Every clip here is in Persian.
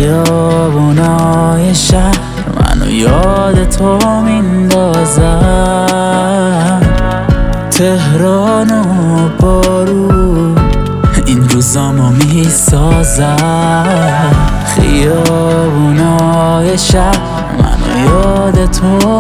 خیابونای شهر منو یاد تو میندازن، تهران و بارون این روزامو میسازن. خیابونای شهر منو یاد تو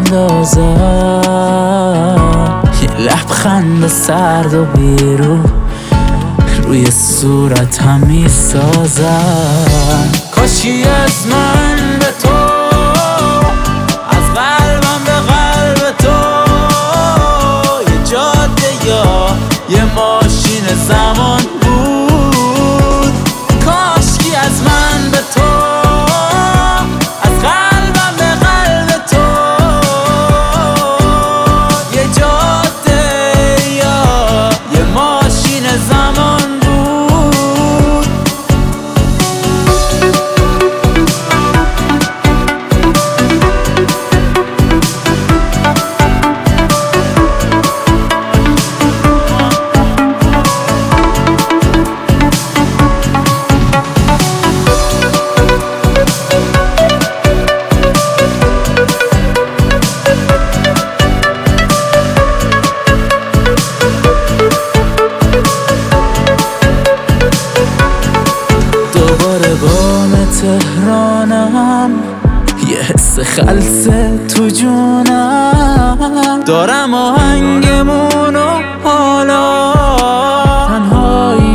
میندازن، یه لبخند سرد و بیرون روی صورتم میسازن. کاشی از من به تو، از قلبم به قلب تو، یه جاده یا یه ماشین زمان بود. کاشکی از من به تو، از قلبم به قلب تو، یه جاده یا یه ماشین زمان بود. تهرانم یه حس خلسه تو جونم، دارم آهنگمونو حالا تنهایی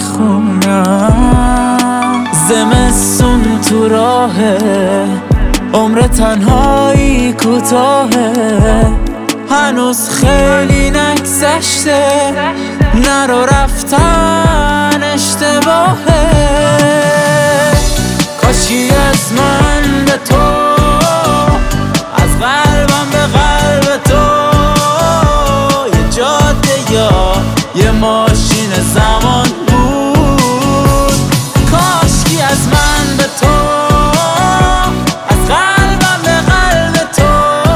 میخونم. زمستون تو راهه، عمر تنهایی کوتاهه، هنوز خیلی نگذشته، نرو رفتن اشتباهه. کاشی از من به تو، از قلبم به قلب تو، یه جاده یا یه ماشین زمان بود. کاشکی از من به تو، از قلبم به قلب تو،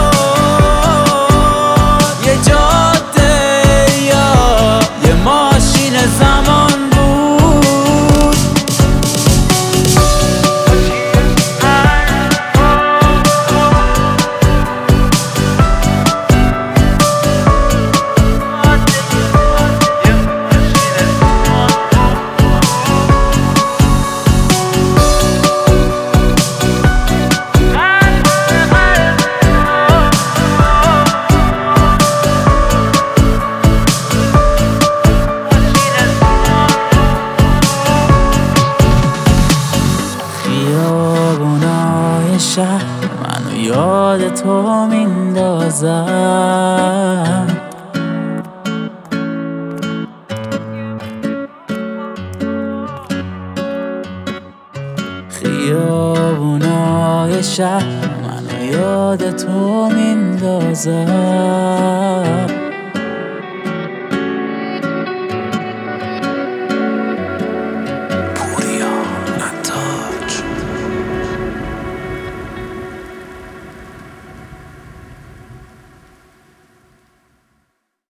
یه جاده یا یه ماشین زمان بود. خیابونای شهر منو یاد تو میندازن، خیابونای شهر منو یاد تو میندازن.